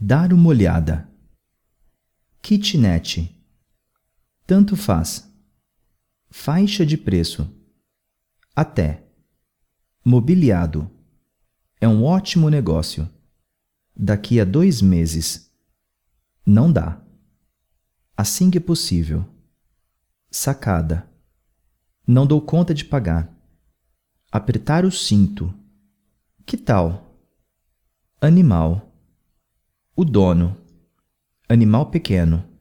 Dar uma olhada. Kitnet. Tanto faz. Faixa de preço. Até. Mobiliado. É um ótimo negócio. Daqui a 2 meses. Não dá. Assim que possível. Sacada. Não dou conta de pagar. Apertar o cinto. Que tal? Animal. O dono. Animal pequeno.